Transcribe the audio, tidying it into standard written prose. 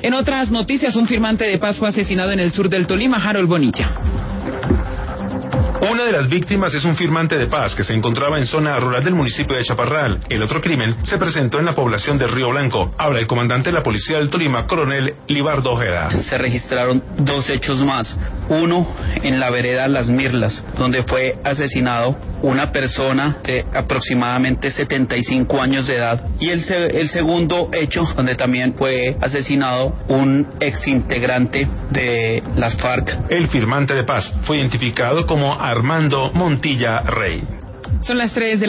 En otras noticias, un firmante de paz fue asesinado en el sur del Tolima, Harold Bonilla. Una de las víctimas es un firmante de paz que se encontraba en zona rural del municipio de Chaparral. El otro crimen se presentó en la población de Río Blanco. Habla el comandante de la policía del Tolima, coronel Libardo Ojeda. Se registraron 2 hechos más. Uno en la vereda Las Mirlas, donde fue asesinado una persona de aproximadamente 75 años de edad. Y el segundo hecho, donde también fue asesinado un exintegrante de las FARC. El firmante de paz fue identificado como Armando Montilla Rey. Son las 3 de